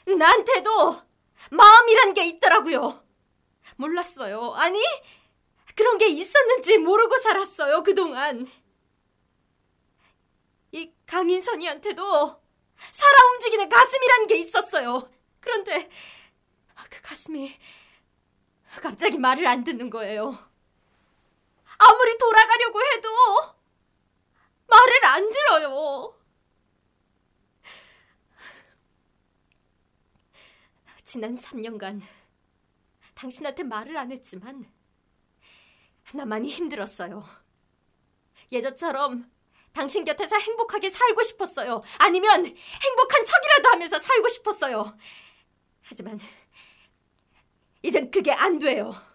나한테도 마음이란 게 있더라고요. 몰랐어요. 아니, 그런 게 있었는지 모르고 살았어요, 그동안. 이 강인선이한테도 살아 움직이는 가슴이란 게 있었어요. 그런데 그 가슴이 갑자기 말을 안 듣는 거예요. 아무리 돌아가려고 해도 말을 안 들어요. 지난 3년간 당신한테 말을 안 했지만 나 많이 힘들었어요. 예전처럼 당신 곁에서 행복하게 살고 싶었어요. 아니면 행복한 척이라도 하면서 살고 싶었어요. 하지만 이젠 그게 안 돼요.